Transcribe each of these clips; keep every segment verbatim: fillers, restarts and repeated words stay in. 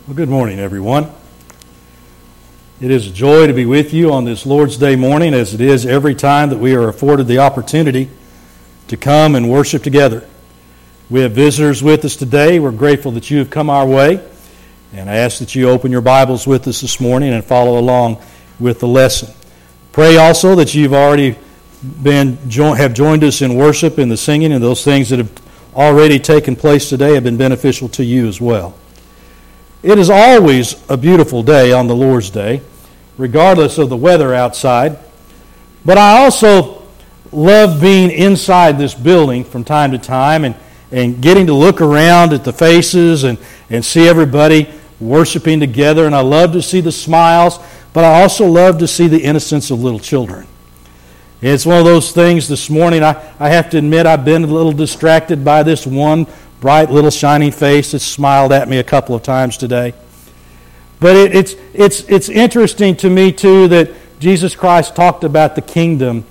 Well, good morning, everyone. It is a joy to be with you on this Lord's Day morning, as it is every time that we are afforded the opportunity to come and worship together. We have visitors with us today. We're grateful that you have come our way, and I ask that you open your Bibles with us this morning and follow along with the lesson. Pray also that you've already been have joined us in worship and the singing, and those things that have already taken place today have been beneficial to you as well. It is always a beautiful day on the Lord's Day, regardless of the weather outside. But I also love being inside this building from time to time and, and getting to look around at the faces and, and see everybody worshiping together. And I love to see the smiles, but I also love to see the innocence of little children. It's one of those things this morning, I, I have to admit I've been a little distracted by this one bright little shining face that smiled at me a couple of times today. But it, it's it's it's interesting to me too that Jesus Christ talked about the kingdom,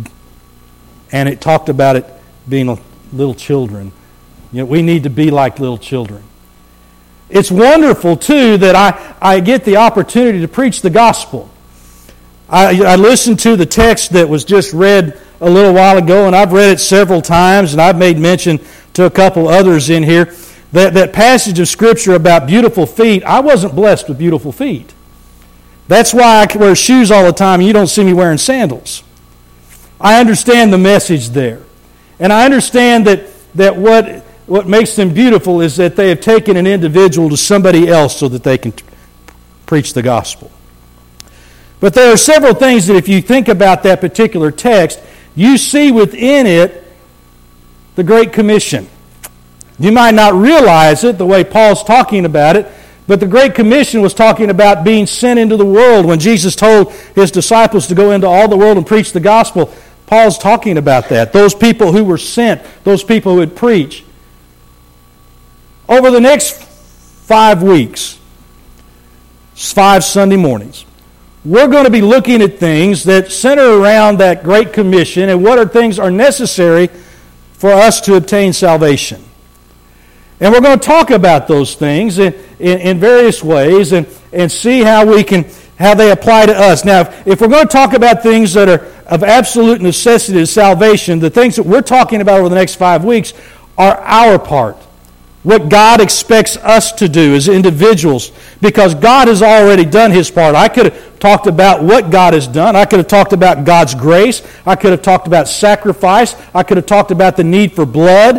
and it talked about it being little children. You know, we need to be like little children. It's wonderful too that I, I get the opportunity to preach the gospel. I, I listened to the text that was just read a little while ago, and I've read it several times, and I've made mention to a couple others in here, that, that passage of Scripture about beautiful feet. I wasn't blessed with beautiful feet. That's why I wear shoes all the time, and you don't see me wearing sandals. I understand the message there. And I understand that, that what, what makes them beautiful is that they have taken an individual to somebody else so that they can t- preach the gospel. But there are several things that if you think about that particular text, you see within it the Great Commission. You might not realize it the way Paul's talking about it, but the Great Commission was talking about being sent into the world. When Jesus told His disciples to go into all the world and preach the gospel, Paul's talking about that. Those people who were sent, those people who would preach. Over the next five weeks, five Sunday mornings, we're going to be looking at things that center around that Great Commission and what are things are necessary for us to obtain salvation. And we're going to talk about those things in, in, in various ways and, and see how we can how they apply to us. Now, if, if we're going to talk about things that are of absolute necessity to salvation, the things that we're talking about over the next five weeks are our part. What God expects us to do as individuals, because God has already done His part. I could have talked about what God has done. I could have talked about God's grace. I could have talked about sacrifice. I could have talked about the need for blood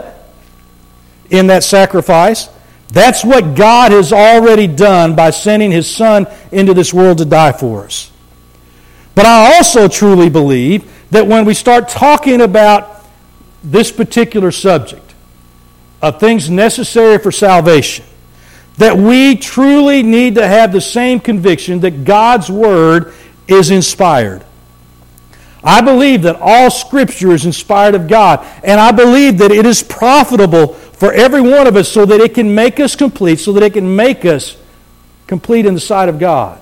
in that sacrifice. That's what God has already done by sending His Son into this world to die for us. But I also truly believe that when we start talking about this particular subject, of things necessary for salvation, that we truly need to have the same conviction that God's Word is inspired. I believe that all Scripture is inspired of God, and I believe that it is profitable for every one of us so that it can make us complete, so that it can make us complete in the sight of God.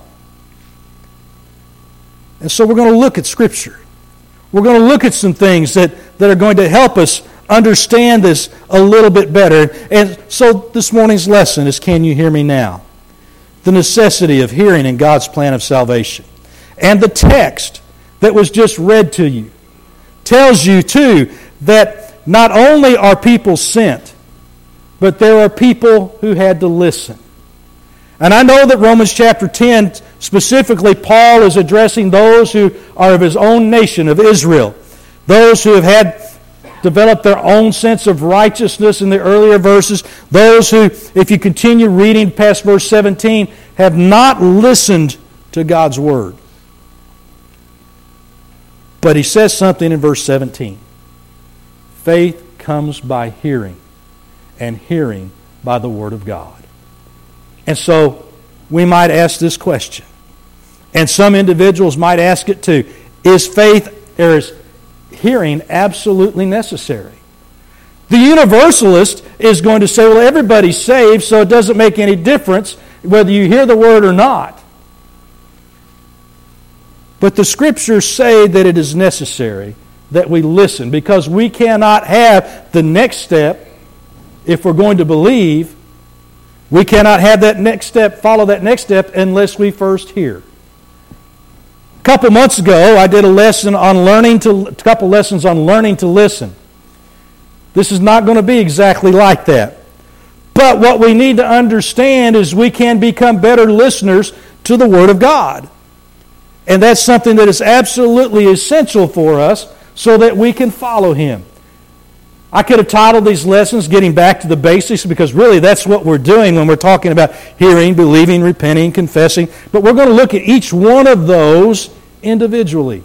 And so we're going to look at Scripture. We're going to look at some things that, that are going to help us understand this a little bit better. And so this morning's lesson is, can you hear me now? The necessity of hearing in God's plan of salvation. And the text that was just read to you tells you too that not only are people sent, but there are people who had to listen. And I know that Romans chapter ten, specifically Paul is addressing those who are of his own nation, of Israel. Those who have had developed their own sense of righteousness in the earlier verses. Those who, if you continue reading past verse seventeen, have not listened to God's Word. But he says something in verse seventeen. Faith comes by hearing, and hearing by the Word of God. And so we might ask this question, and some individuals might ask it too. Is faith, or is hearing absolutely necessary? The universalist is going to say, well, everybody's saved, so it doesn't make any difference whether you hear the Word or not. But the Scriptures say that it is necessary that we listen, because we cannot have the next step, if we're going to believe, We cannot have that next step, follow that next step, unless we first hear. A couple months ago, I did a lesson on learning to, a couple lessons on learning to listen. This is not going to be exactly like that. But what we need to understand is we can become better listeners to the Word of God. And that's something that is absolutely essential for us so that we can follow Him. I could have titled these lessons Getting Back to the Basics, because really that's what we're doing when we're talking about hearing, believing, repenting, confessing. But we're going to look at each one of those individually.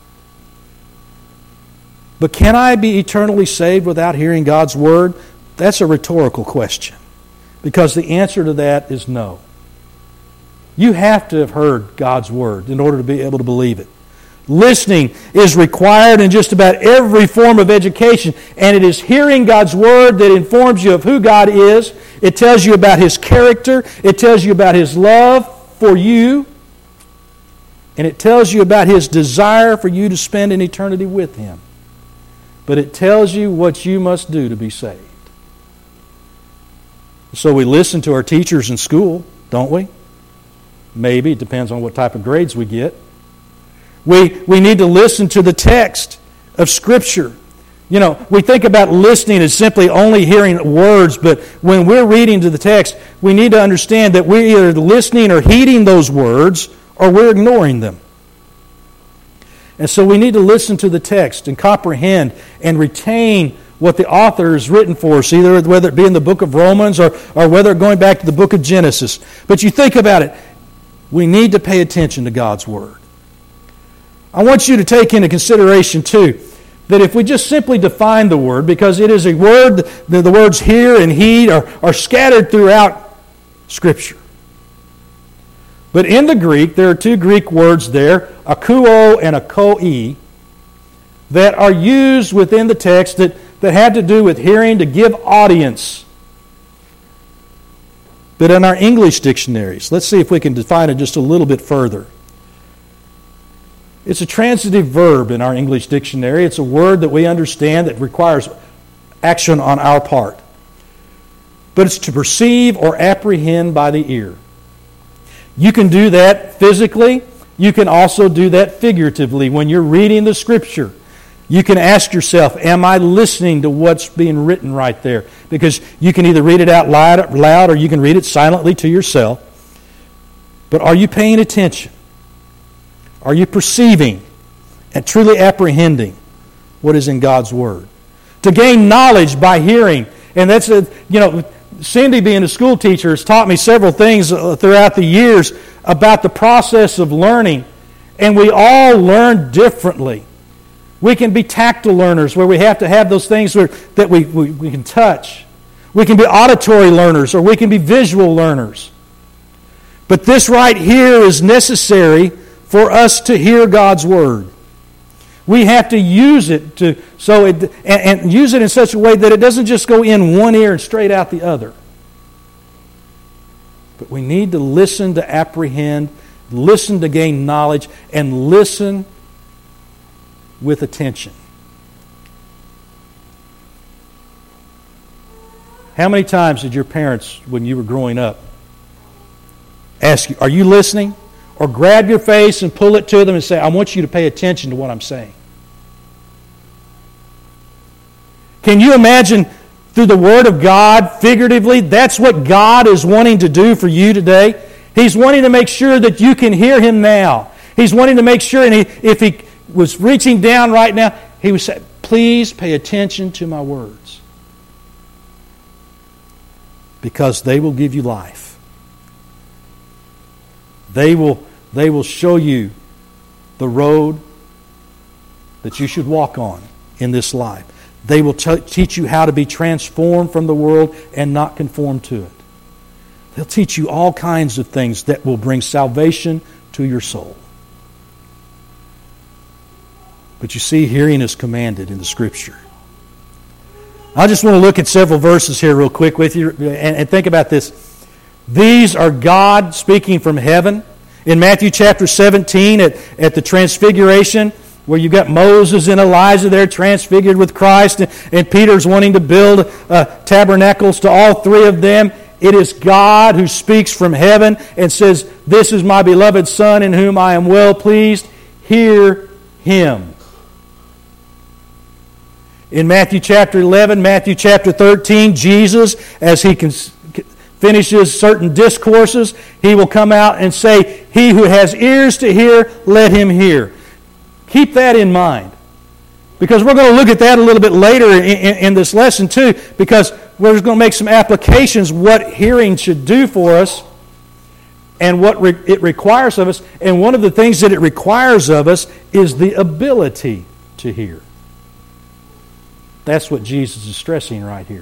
But can I be eternally saved without hearing God's Word? That's a rhetorical question, because the answer to that is no. You have to have heard God's Word in order to be able to believe it. Listening is required in just about every form of education, and it is hearing God's Word that informs you of who God is. It tells you about His character. It tells you about His love for you. And it tells you about His desire for you to spend an eternity with Him. But it tells you what you must do to be saved. So we listen to our teachers in school, don't we? Maybe. It depends on what type of grades we get. We, we need to listen to the text of Scripture. You know, we think about listening as simply only hearing words, but when we're reading to the text, we need to understand that we're either listening or heeding those words, or we're ignoring them. And so we need to listen to the text and comprehend and retain what the author has written for us, either whether it be in the book of Romans or, or whether going back to the book of Genesis. But you think about it, we need to pay attention to God's Word. I want you to take into consideration, too, that if we just simply define the Word, because it is a word, the, the words hear and heed are, are scattered throughout Scripture. But in the Greek, there are two Greek words there, akouo and akoi, that are used within the text that, that had to do with hearing to give audience. But in our English dictionaries, let's see if we can define it just a little bit further. It's a transitive verb in our English dictionary. It's a word that we understand that requires action on our part. But it's to perceive or apprehend by the ear. You can do that physically. You can also do that figuratively. When you're reading the Scripture, you can ask yourself, am I listening to what's being written right there? Because you can either read it out loud, loud or you can read it silently to yourself. But are you paying attention? Are you perceiving and truly apprehending what is in God's Word? To gain knowledge by hearing, and that's a, you know, Cindy, being a school teacher, has taught me several things throughout the years about the process of learning, and we all learn differently. We can be tactile learners, where we have to have those things where, that we, we, we can touch. We can be auditory learners, or we can be visual learners. But this right here is necessary for us to hear God's Word. We have to use it to so it and, and use it in such a way that it doesn't just go in one ear and straight out the other. But we need to listen to apprehend, listen to gain knowledge, and listen with attention. How many times did your parents, when you were growing up, ask you, are you listening? Or grab your face and pull it to them and say, I want you to pay attention to what I'm saying. Can you imagine through the Word of God, figuratively, that's what God is wanting to do for you today? He's wanting to make sure that you can hear Him now. He's wanting to make sure, and he, if He was reaching down right now, He would say, please pay attention to my words. Because they will give you life. They will, they will show you the road that you should walk on in this life. They will t- teach you how to be transformed from the world and not conform to it. They'll teach you all kinds of things that will bring salvation to your soul. But you see, hearing is commanded in the Scripture. I just want to look at several verses here real quick with you and, and think about this. These are God speaking from heaven. In Matthew chapter seventeen, at, at the Transfiguration, where you've got Moses and Elijah there transfigured with Christ, and, and Peter's wanting to build uh, tabernacles to all three of them. It is God who speaks from heaven and says, "This is my beloved Son in whom I am well pleased. Hear Him." In Matthew chapter eleven, Matthew chapter thirteen, Jesus, as He can finishes certain discourses, He will come out and say, "He who has ears to hear, let him hear." Keep that in mind. Because we're going to look at that a little bit later in, in, in this lesson too, because we're going to make some applications what hearing should do for us and what re- it requires of us. And one of the things that it requires of us is the ability to hear. That's what Jesus is stressing right here.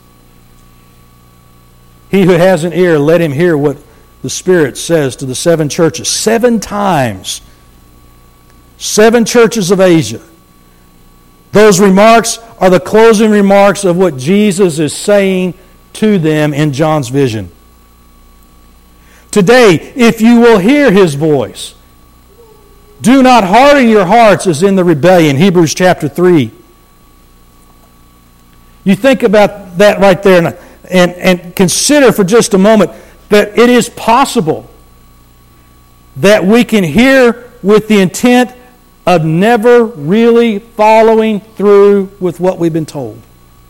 He who has an ear, let him hear what the Spirit says to the seven churches. Seven times. Seven churches of Asia. Those remarks are the closing remarks of what Jesus is saying to them in John's vision. Today, if you will hear His voice, do not harden your hearts as in the rebellion. Hebrews chapter three. You think about that right there and, and, and consider for just a moment that it is possible that we can hear with the intent of never really following through with what we've been told.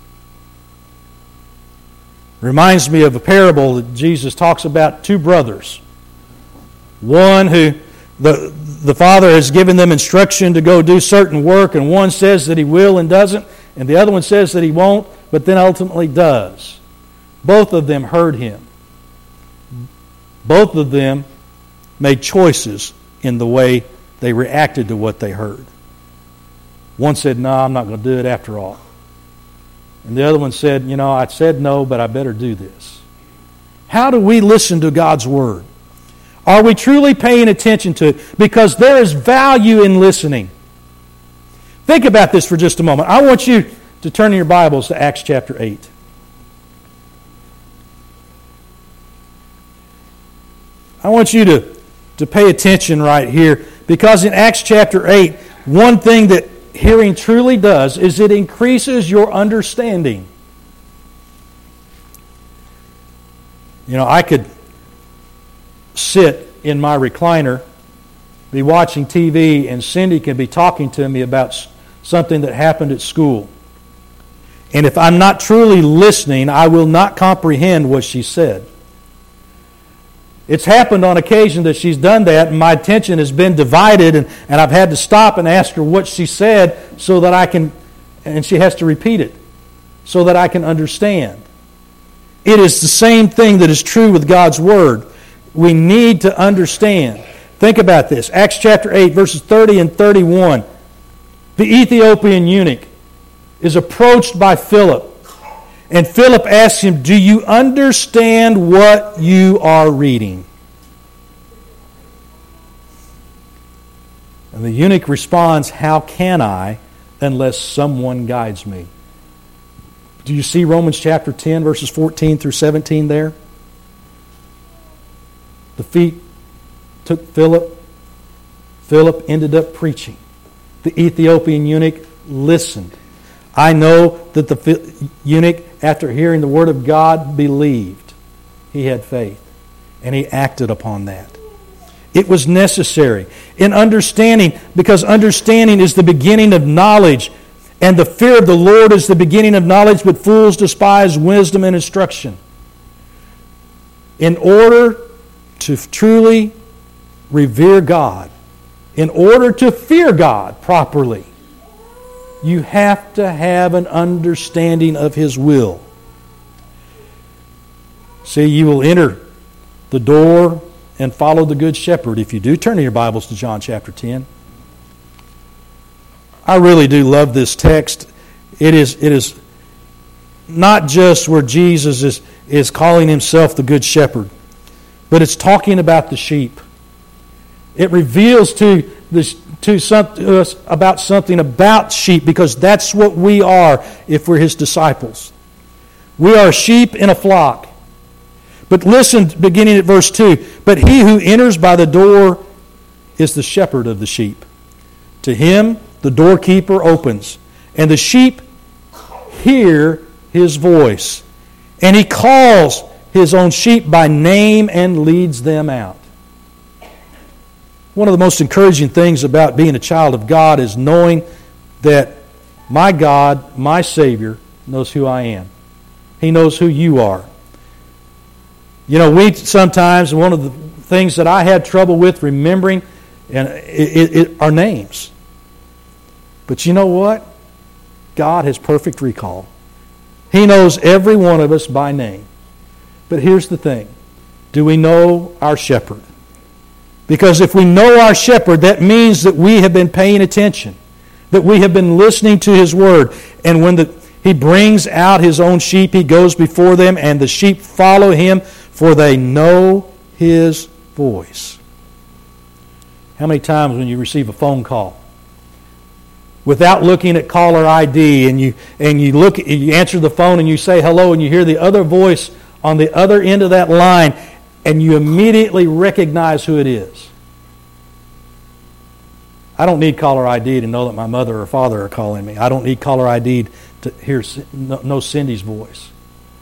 Reminds me of a parable that Jesus talks about two brothers. One who the, the father has given them instruction to go do certain work, and one says that he will and doesn't, and the other one says that he won't, but then ultimately does. Both of them heard him. Both of them made choices in the way they reacted to what they heard. One said, "No, I'm not going to do it after all." And the other one said, "You know, I said no, but I better do this." How do we listen to God's Word? Are we truly paying attention to it? Because there is value in listening. Think about this for just a moment. I want you to turn in your Bibles to Acts chapter eight. I want you to, to pay attention right here, because in Acts chapter eight, one thing that hearing truly does is it increases your understanding. You know, I could sit in my recliner, be watching T V, and Cindy can be talking to me about something that happened at school. And if I'm not truly listening, I will not comprehend what she said. It's happened on occasion that she's done that, and my attention has been divided, and, and I've had to stop and ask her what she said so that I can, and she has to repeat it, so that I can understand. It is the same thing that is true with God's Word. We need to understand. Think about this. Acts chapter eight, verses thirty and thirty-one. The Ethiopian eunuch is approached by Philip, and Philip asks him, "Do you understand what you are reading?" And the eunuch responds, "How can I unless someone guides me?" Do you see Romans chapter ten, verses fourteen through seventeen there? The feet took Philip. Philip ended up preaching. The Ethiopian eunuch listened. I know that the eunuch, after hearing the Word of God, believed. He had faith. And he acted upon that. It was necessary. In understanding, because understanding is the beginning of knowledge, and the fear of the Lord is the beginning of knowledge, but fools despise wisdom and instruction. In order to truly revere God, in order to fear God properly, you have to have an understanding of His will. See, you will enter the door and follow the Good Shepherd. If you do, turn in your Bibles to John chapter ten. I really do love this text. It is, it is not just where Jesus is, is calling Himself the Good Shepherd, but it's talking about the sheep. It reveals to the To, some, to us about something about sheep, because that's what we are if we're His disciples. We are sheep in a flock. But listen, beginning at verse two. But he who enters by the door is the shepherd of the sheep. To him the doorkeeper opens, and the sheep hear his voice. And he calls His own sheep by name and leads them out. One of the most encouraging things about being a child of God is knowing that my God, my Savior, knows who I am. He knows who you are. You know, we sometimes, one of the things that I had trouble with remembering and it, it, it, are names. But you know what? God has perfect recall. He knows every one of us by name. But here's the thing. Do we know our shepherd? Because if we know our shepherd, that means that we have been paying attention, that we have been listening to His word. And when the, He brings out His own sheep, He goes before them, and the sheep follow Him, for they know His voice. How many times when you receive a phone call, without looking at caller I D, and you and you look, you answer the phone and you say hello, and you hear the other voice on the other end of that line, and you immediately recognize who it is? I don't need caller I D to know that my mother or father are calling me. I don't need caller I D to hear know Cindy's voice.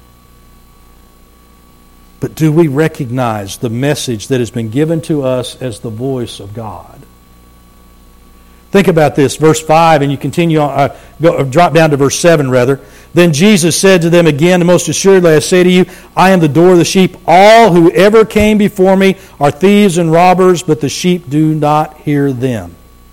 But do we recognize the message that has been given to us as the voice of God? Think about this, verse five, and you continue on, uh, go, drop down to verse seven rather. Then Jesus said to them again, most assuredly I say to you, I am the door of the sheep. All who ever came before me are thieves and robbers, but the sheep do not hear them.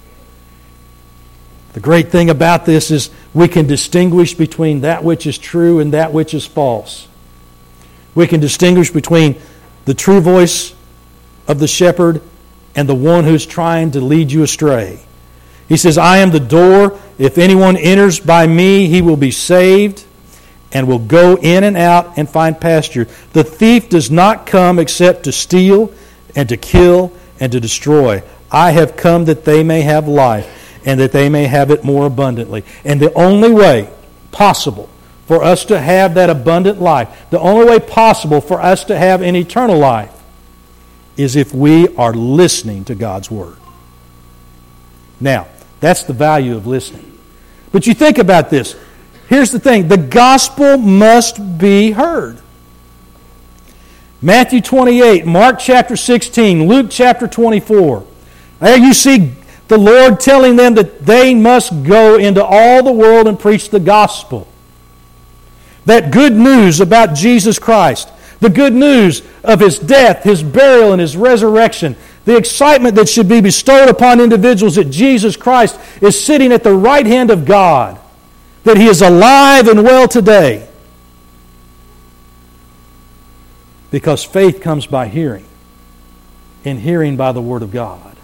The great thing about this is we can distinguish between that which is true and that which is false. We can distinguish between the true voice of the shepherd and the one who's trying to lead you astray. He says, I am the door. If anyone enters by me, he will be saved and will go in and out and find pasture. The thief does not come except to steal and to kill and to destroy. I have come that they may have life and that they may have it more abundantly. And the only way possible for us to have that abundant life, the only way possible for us to have an eternal life, is if we are listening to God's Word. Now, that's the value of listening. But you think about this. Here's the thing. The gospel must be heard. Matthew twenty-eight, Mark chapter sixteen, Luke chapter twenty-four. There you see the Lord telling them that they must go into all the world and preach the gospel. That good news about Jesus Christ, the good news of His death, His burial, and His resurrection, the excitement that should be bestowed upon individuals that Jesus Christ is sitting at the right hand of God, that He is alive and well today. Because faith comes by hearing, and hearing by the Word of God.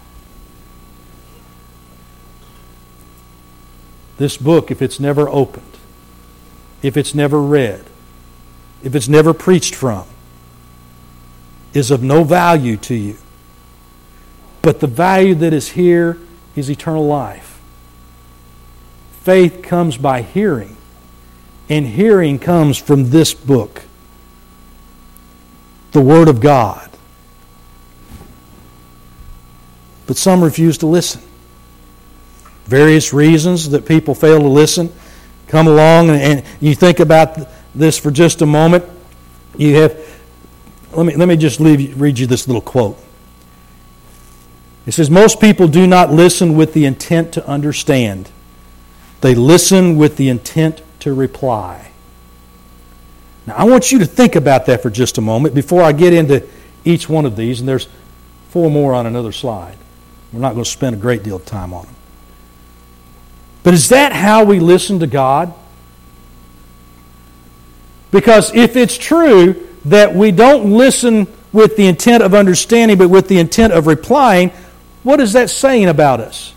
This book, if it's never opened, if it's never read, if it's never preached from, is of no value to you. But the value that is here is eternal life. Faith comes by hearing, and hearing comes from this book, the Word of God. But some refuse to listen. Various reasons that people fail to listen come along, and you think about this for just a moment. You have, let me let me just leave, read you this little quote. It says, most people do not listen with the intent to understand. They listen with the intent to reply. Now, I want you to think about that for just a moment before I get into each one of these, and there's four more on another slide. We're not going to spend a great deal of time on them. But is that how we listen to God? Because if it's true that we don't listen with the intent of understanding, but with the intent of replying, what is that saying about us?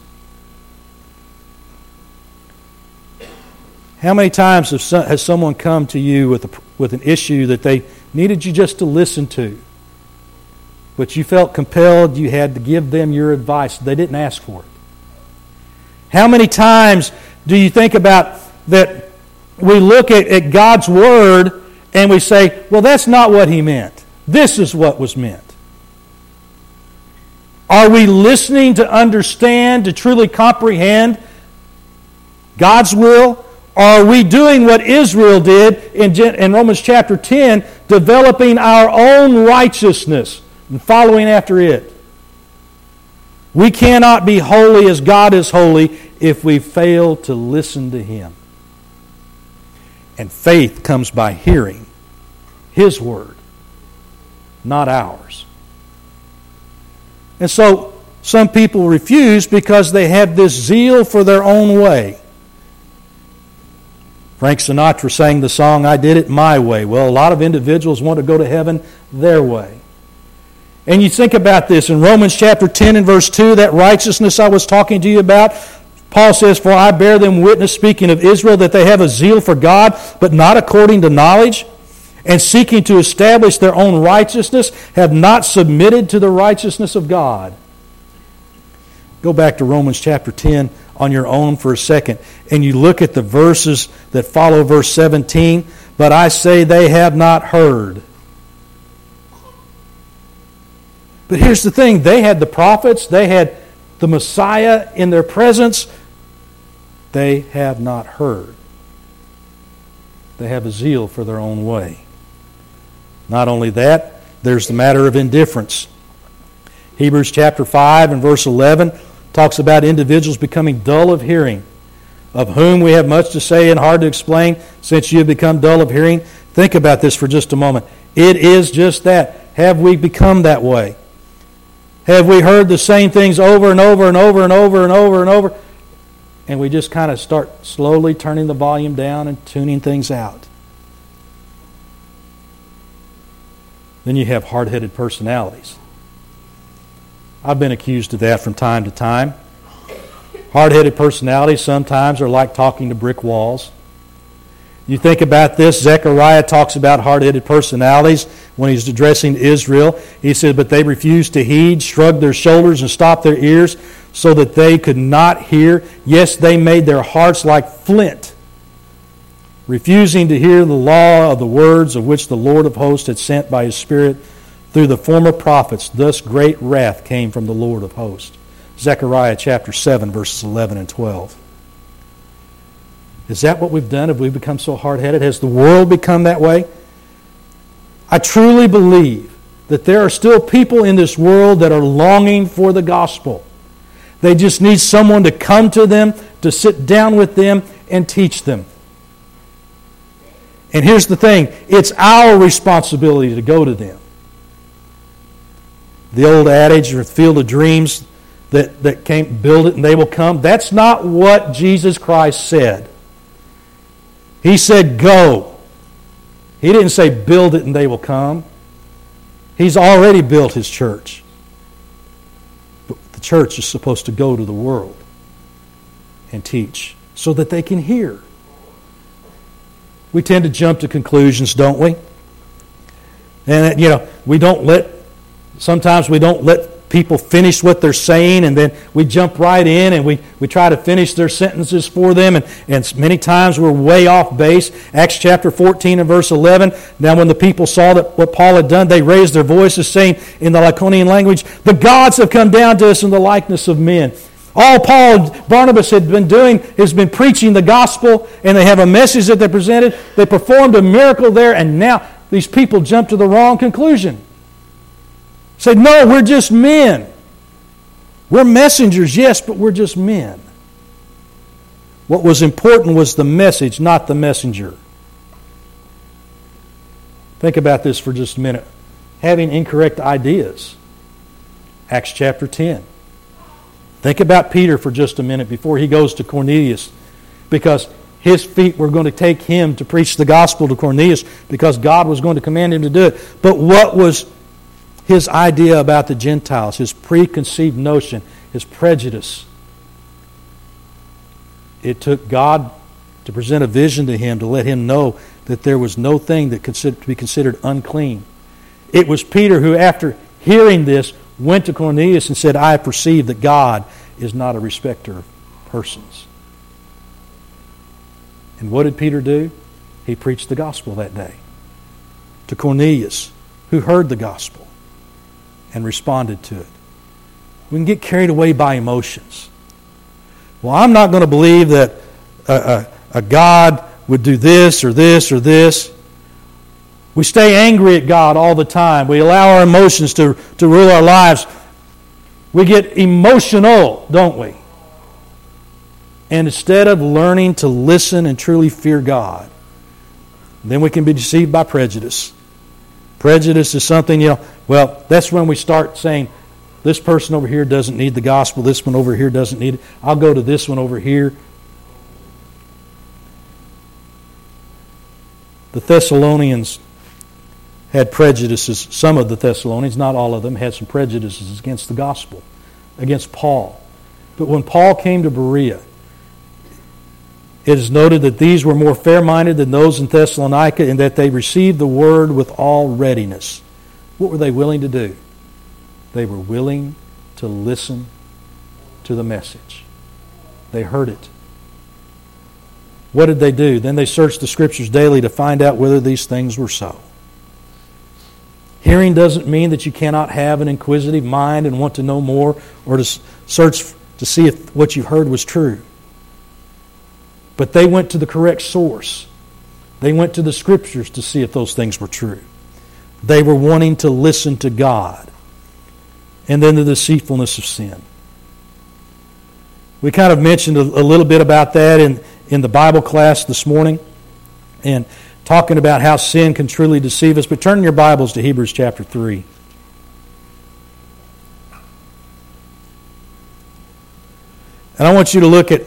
How many times has someone come to you with a, with an issue that they needed you just to listen to, but you felt compelled you had to give them your advice? They didn't ask for it. How many times do you think about that we look at, at God's Word and we say, well, that's not what He meant. This is what was meant. Are we listening to understand, to truly comprehend God's will? Or are we doing what Israel did in, in Romans chapter ten, developing our own righteousness and following after it? We cannot be holy as God is holy if we fail to listen to Him. And faith comes by hearing His Word, not ours. And so some people refuse because they have this zeal for their own way. Frank Sinatra sang the song, "I Did It My Way." Well, a lot of individuals want to go to heaven their way. And you think about this in Romans chapter ten and verse two, that righteousness I was talking to you about. Paul says, "For I bear them witness," speaking of Israel, "that they have a zeal for God, but not according to knowledge, and seeking to establish their own righteousness, have not submitted to the righteousness of God." Go back to Romans chapter ten on your own for a second, and you look at the verses that follow verse seventeen. "But I say they have not heard." But here's the thing, they had the prophets, they had the Messiah in their presence. They have not heard. They have a zeal for their own way. Not only that, there's the matter of indifference. Hebrews chapter five and verse eleven talks about individuals becoming dull of hearing, of whom we have much to say and hard to explain, since you have become dull of hearing. Think about this for just a moment. It is just that. Have we become that way? Have we heard the same things over and over and over and over and over and over? And we just kind of start slowly turning the volume down and tuning things out. Then you have hard-headed personalities. I've been accused of that from time to time. Hard-headed personalities sometimes are like talking to brick walls. You think about this, Zechariah talks about hard-headed personalities when he's addressing Israel. He said, "But they refused to heed, shrugged their shoulders, and stopped their ears, so that they could not hear. Yes, they made their hearts like flint, refusing to hear the law of the words of which the Lord of hosts had sent by His Spirit through the former prophets. Thus great wrath came from the Lord of hosts." Zechariah chapter seven, verses eleven and twelve. Is that what we've done? Have we become so hard-headed? Has the world become that way? I truly believe that there are still people in this world that are longing for the gospel. They just need someone to come to them, to sit down with them, and teach them. And here's the thing, it's our responsibility to go to them. The old adage, or field of dreams, that, that came, build it and they will come. That's not what Jesus Christ said. He said, go. He didn't say, build it and they will come. He's already built His church. But the church is supposed to go to the world and teach so that they can hear. We tend to jump to conclusions, don't we? And, you know, we don't let, sometimes we don't let people finish what they're saying, and then we jump right in and we, we try to finish their sentences for them, and, and many times we're way off base. Acts chapter fourteen and verse eleven, "Now when the people saw that what Paul had done, they raised their voices, saying in the Lycaonian language, 'The gods have come down to us in the likeness of men.'" All Paul and Barnabas had been doing has been preaching the gospel, and they have a message that they presented. They performed a miracle there, and now these people jump to the wrong conclusion. Said, no, we're just men. We're messengers, yes, but we're just men. What was important was the message, not the messenger. Think about this for just a minute. Having incorrect ideas. Acts chapter ten. Think about Peter for just a minute before he goes to Cornelius, because his feet were going to take him to preach the gospel to Cornelius because God was going to command him to do it. But what was his idea about the Gentiles, his preconceived notion, his prejudice? It took God to present a vision to him to let him know that there was no thing that could be considered unclean. It was Peter who, after hearing this, went to Cornelius and said, "I perceive that God is not a respecter of persons." And what did Peter do? He preached the gospel that day to Cornelius, who heard the gospel and responded to it. We can get carried away by emotions. Well, I'm not going to believe that a, a, a God would do this or this or this. We stay angry at God all the time. We allow our emotions to, to rule our lives. We get emotional, don't we? And instead of learning to listen and truly fear God, then we can be deceived by prejudice. Prejudice is something, you know, well, that's when we start saying, this person over here doesn't need the gospel, this one over here doesn't need it. I'll go to this one over here. The Thessalonians had prejudices. Some of the Thessalonians, not all of them, had some prejudices against the gospel, against Paul. But when Paul came to Berea, it is noted that these were more fair-minded than those in Thessalonica in that they received the word with all readiness. What were they willing to do? They were willing to listen to the message. They heard it. What did they do? Then they searched the Scriptures daily to find out whether these things were so. Hearing doesn't mean that you cannot have an inquisitive mind and want to know more or to search to see if what you've heard was true. But they went to the correct source. They went to the Scriptures to see if those things were true. They were wanting to listen to God. And then the deceitfulness of sin. We kind of mentioned a, a little bit about that in, in the Bible class this morning, and talking about how sin can truly deceive us. But turn your Bibles to Hebrews chapter three. And I want you to look at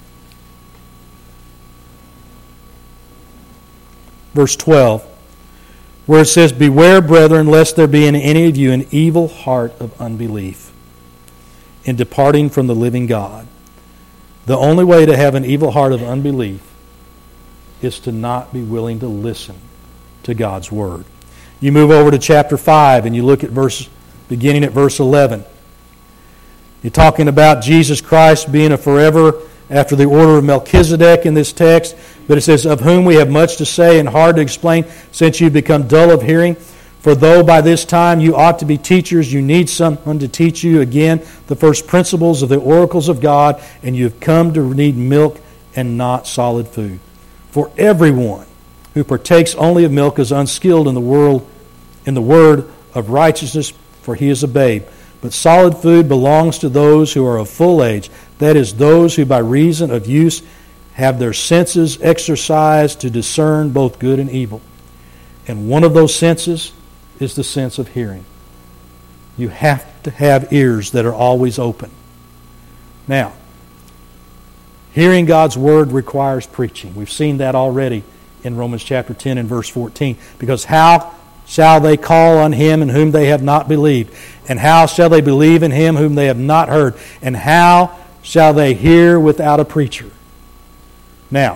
verse twelve, where it says, "Beware, brethren, lest there be in any of you an evil heart of unbelief in departing from the living God." The only way to have an evil heart of unbelief is to not be willing to listen to God's Word. You move over to chapter five and you look at verse, beginning at verse eleven. You're talking about Jesus Christ being a forever after the order of Melchizedek in this text. But it says, "Of whom we have much to say and hard to explain, since you've become dull of hearing. For though by this time you ought to be teachers, you need someone to teach you again the first principles of the oracles of God, and you have come to need milk and not solid food. For everyone who partakes only of milk is unskilled in the world, in the word of righteousness, for he is a babe. But solid food belongs to those who are of full age, that is, those who by reason of use have their senses exercised to discern both good and evil. And one of those senses is the sense of hearing." You have to have ears that are always open. Now, hearing God's Word requires preaching. We've seen that already in Romans chapter ten and verse fourteen. Because how shall they call on Him in whom they have not believed? And how shall they believe in Him whom they have not heard? And how shall they hear without a preacher? Now,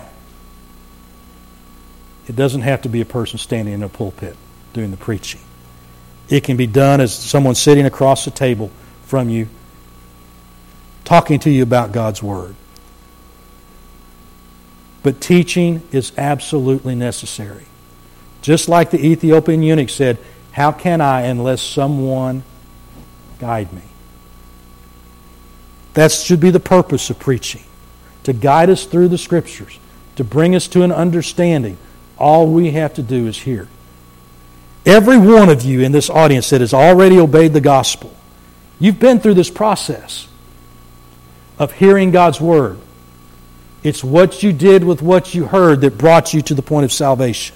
it doesn't have to be a person standing in a pulpit doing the preaching. It can be done as someone sitting across the table from you, talking to you about God's Word. But teaching is absolutely necessary. Just like the Ethiopian eunuch said, "How can I unless someone guide me?" That should be the purpose of preaching. To guide us through the Scriptures. To bring us to an understanding. All we have to do is hear. Every one of you in this audience that has already obeyed the gospel, you've been through this process of hearing God's Word. It's what you did with what you heard that brought you to the point of salvation.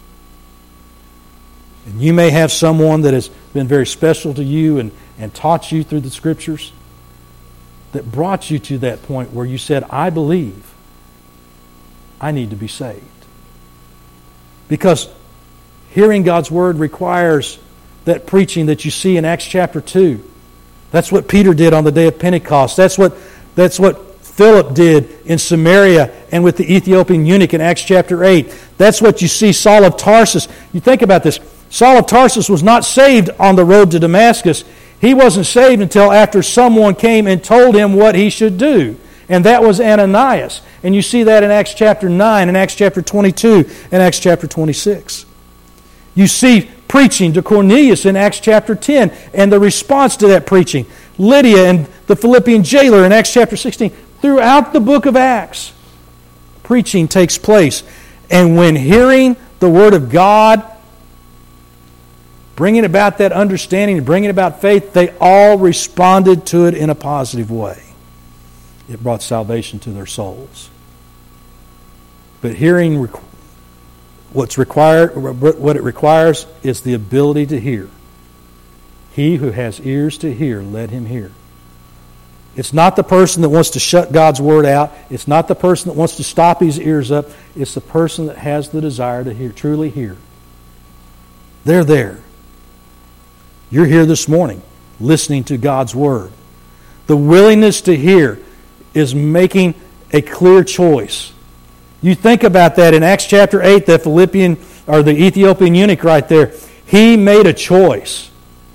And you may have someone that has been very special to you and, and taught you through the Scriptures that brought you to that point where you said, "I believe I need to be saved." Because hearing God's Word requires that preaching that you see in Acts chapter two. That's what Peter did on the day of Pentecost. That's what, that's what Philip did in Samaria and with the Ethiopian eunuch in Acts chapter eight. That's what you see Saul of Tarsus. You think about this. Saul of Tarsus was not saved on the road to Damascus. He wasn't saved until after someone came and told him what he should do. And that was Ananias. And you see that in Acts chapter nine, and Acts chapter twenty-two, and Acts chapter twenty-six. You see preaching to Cornelius in Acts chapter ten, and the response to that preaching. Lydia and the Philippian jailer in Acts chapter sixteen. Throughout the book of Acts, preaching takes place. And when hearing the Word of God, bringing about that understanding, bringing about faith, they all responded to it in a positive way. It brought salvation to their souls. But hearing, what's required, what it requires is the ability to hear. He who has ears to hear, let him hear. It's not the person that wants to shut God's Word out. It's not the person that wants to stop his ears up. It's the person that has the desire to hear, truly hear. They're there. You're here this morning listening to God's Word. The willingness to hear is making a clear choice. You think about that in Acts chapter eight, the Philippian or the Ethiopian eunuch right there. He made a choice.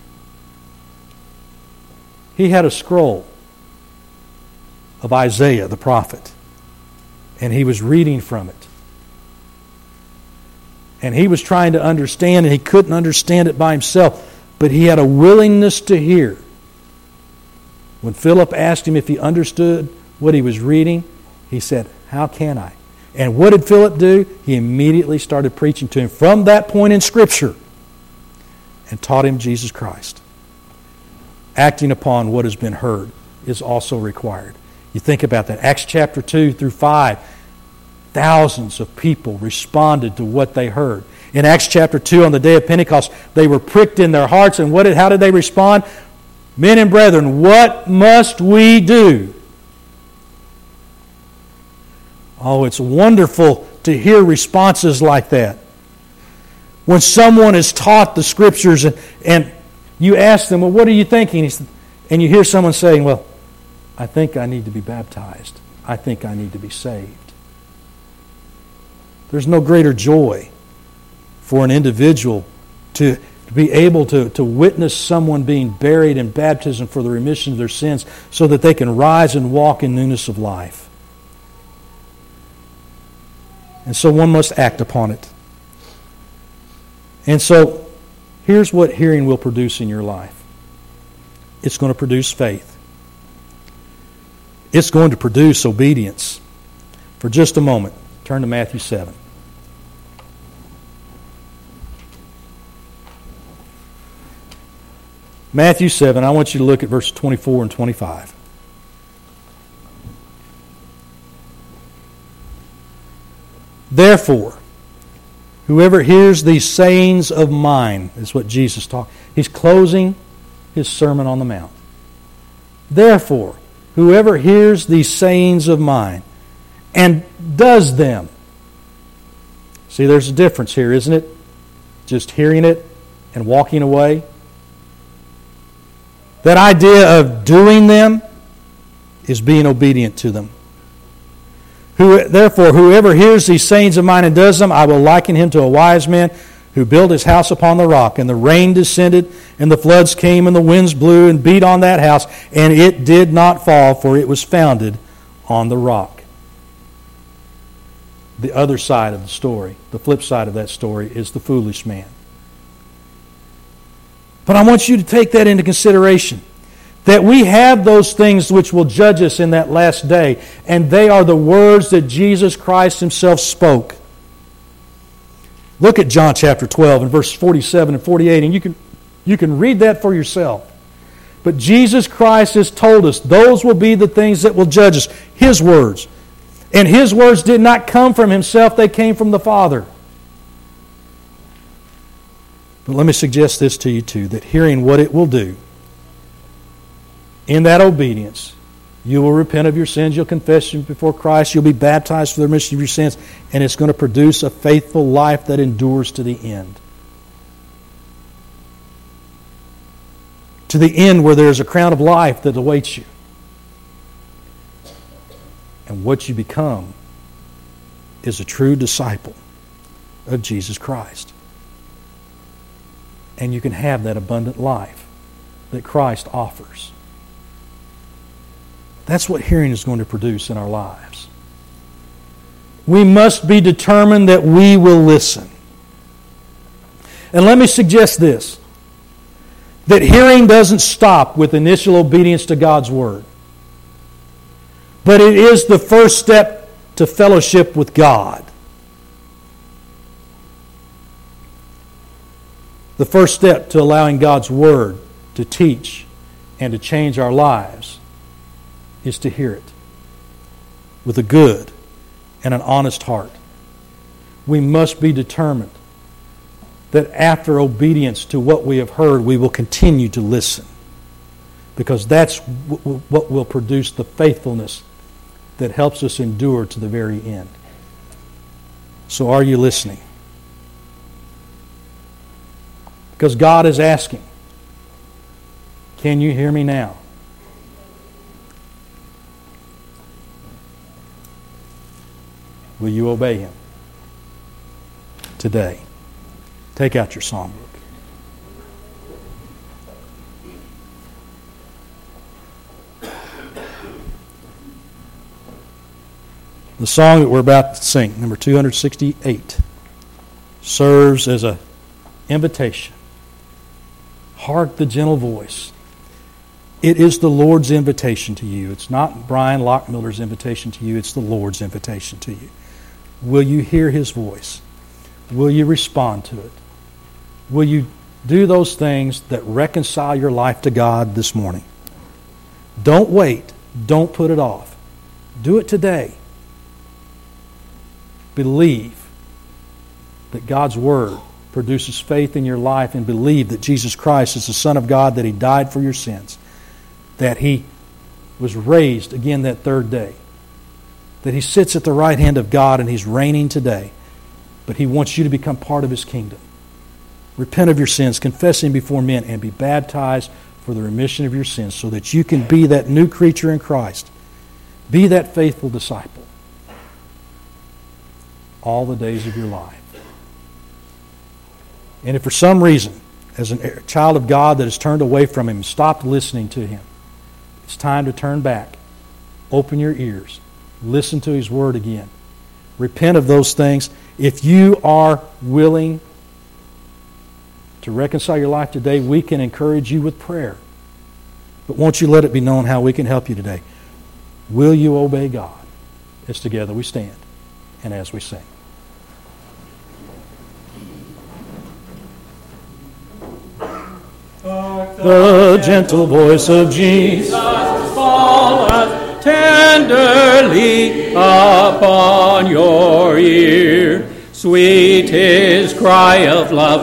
He had a scroll of Isaiah the prophet, and he was reading from it. And he was trying to understand, and he couldn't understand it by himself, but he had a willingness to hear. When Philip asked him if he understood what he was reading, he said, "How can I?" And what did Philip do? He immediately started preaching to him from that point in Scripture and taught him Jesus Christ. Acting upon what has been heard is also required. You think about that. Acts chapter two through five, thousands of people responded to what they heard. In Acts chapter two, on the day of Pentecost, they were pricked in their hearts. And what did, how did they respond? "Men and brethren, what must we do?" Oh, it's wonderful to hear responses like that. When someone is taught the Scriptures and, and you ask them, "Well, what are you thinking?" And you hear someone saying, "Well, I think I need to be baptized. I think I need to be saved." There's no greater joy for an individual to, to be able to, to witness someone being buried in baptism for the remission of their sins so that they can rise and walk in newness of life. And so one must act upon it. And so here's what hearing will produce in your life. It's going to produce faith. It's going to produce obedience. For just a moment, turn to Matthew seven. Matthew seven, I want you to look at verses twenty-four and twenty-five. "Therefore, whoever hears these sayings of mine," is what Jesus taught. He's closing his Sermon on the Mount. "Therefore, whoever hears these sayings of mine and does them." See, there's a difference here, isn't it? Just hearing it and walking away. That idea of doing them is being obedient to them. Who, therefore, whoever hears these sayings of mine and does them, I will liken him to a wise man who built his house upon the rock. And the rain descended, and the floods came, and the winds blew and beat on that house, and it did not fall, for it was founded on the rock. The other side of the story, the flip side of that story, is the foolish man. But I want you to take that into consideration. That we have those things which will judge us in that last day. And they are the words that Jesus Christ Himself spoke. Look at John chapter twelve and verse forty-seven and forty-eight. And you can, you can read that for yourself. But Jesus Christ has told us those will be the things that will judge us. His words. And His words did not come from Himself. They came from the Father. But let me suggest this to you too, that hearing what it will do, in that obedience, you will repent of your sins, you'll confess them before Christ, you'll be baptized for the remission of your sins, and it's going to produce a faithful life that endures to the end. To the end where there is a crown of life that awaits you. And what you become is a true disciple of Jesus Christ. And you can have that abundant life that Christ offers. That's what hearing is going to produce in our lives. We must be determined that we will listen. And let me suggest this, that hearing doesn't stop with initial obedience to God's Word. But it is the first step to fellowship with God. The first step to allowing God's Word to teach and to change our lives is to hear it with a good and an honest heart. We must be determined that after obedience to what we have heard, we will continue to listen, because that's what will produce the faithfulness that helps us endure to the very end. So are you listening? Because God is asking, can you hear me now? Will you obey Him today? Take out your songbook. The song that we're about to sing, number two hundred sixty-eight, serves as an invitation. Hark the gentle voice. It is the Lord's invitation to you. It's not Brian Lockmiller's invitation to you. It's the Lord's invitation to you. Will you hear His voice? Will you respond to it? Will you do those things that reconcile your life to God this morning? Don't wait. Don't put it off. Do it today. Believe that God's Word produces faith in your life, and believe that Jesus Christ is the Son of God, that He died for your sins, that He was raised again that third day, that He sits at the right hand of God and He's reigning today, but He wants you to become part of His kingdom. Repent of your sins, confess Him before men, and be baptized for the remission of your sins, so that you can be that new creature in Christ. Be that faithful disciple all the days of your life. And if for some reason, as a child of God that has turned away from Him and stopped listening to Him, it's time to turn back. Open your ears. Listen to His Word again. Repent of those things. If you are willing to reconcile your life today, we can encourage you with prayer. But won't you let it be known how we can help you today? Will you obey God? As together we stand and as we sing. The gentle voice of Jesus falleth tenderly upon your ear. Sweet His cry of love